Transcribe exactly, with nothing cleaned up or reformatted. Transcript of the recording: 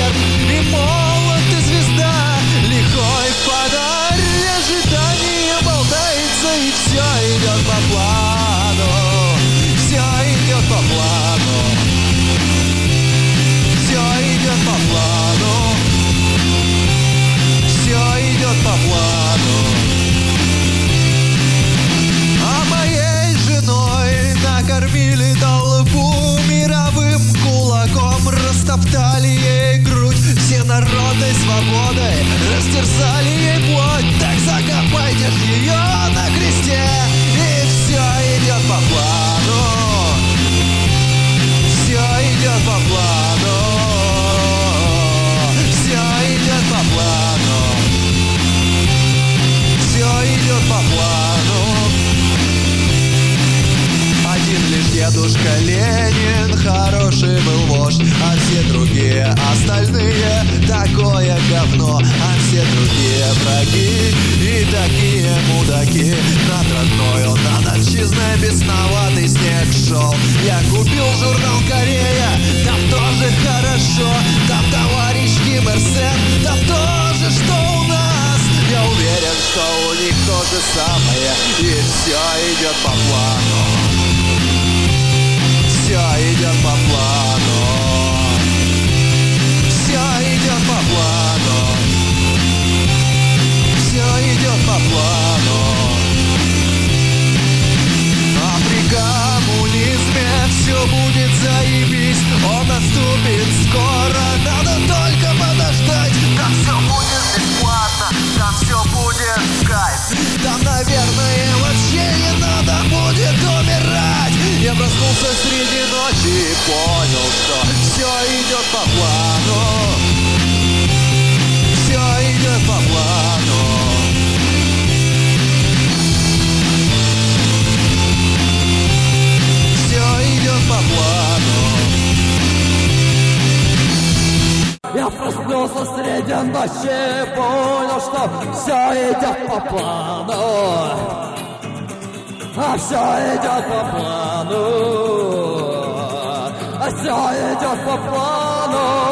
концерт, и молод, и звезда, лихой фонарь, ожидание болтается, и все идет по плану, все идет по плану, все идет по плану, все идет по плану. А моей женой накормили толпу мировым кулаком, растоптали ей грудь все народной свободой, растерзали ей плоть. Так закопайте ж ее на кресте, и все идет по плану, все идет по плану, все идет по плану, все идет по плану. Один лишь дедушка Ленин хороший был вождь, а все другие остальные такое говно, а все другие враги и такие мудаки. Над родною, над отчизной бесноватый снег шел. Я купил журнал «Корея», там тоже хорошо, там товарищ Ким Ир Сен, там тоже что у нас. Я уверен, что у них то же самое, и все идет по плану, все идет по плану, все идет по плану, все идет по плану. А при коммунизме все будет заебись, он наступит скоро, надо только подождать. Там все будет бесплатно, там все будет в кайф, там, наверное, вообще не надо будет умирать. Я проснулся среди ночи и понял, что все идет по плану, все идет по плану, все идет по плану. Я проснулся среди ночи и понял, что все идет по плану, а все идет по плану, а все идет по плану.